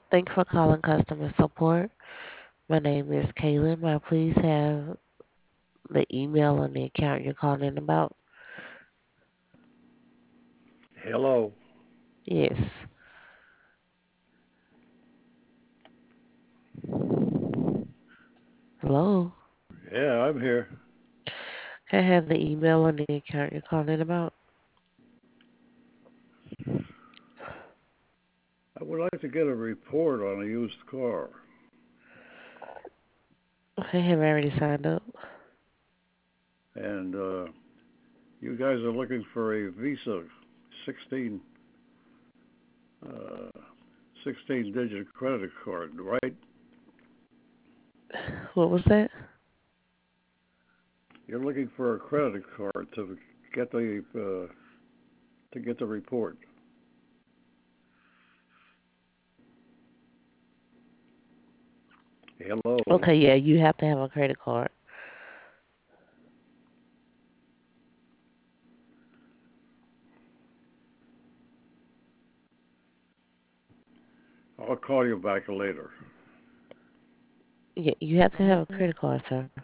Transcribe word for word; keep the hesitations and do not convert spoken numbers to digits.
Thank you for calling customer support. My name is Kaylin. May I please have the email and the account you're calling in about? Hello. Yes. Hello? Yeah, I'm here. Can I have the email and the account you're calling in about? I would like to get a report on a used car. Okay, have I already signed up? And uh, you guys are looking for a Visa sixteen, uh, sixteen digit credit card, right? What was that? You're looking for a credit card to get the uh, to get the report. Hello. Okay, yeah, you have to have a credit card. I'll call you back later. Yeah, you have to have a credit card, sir.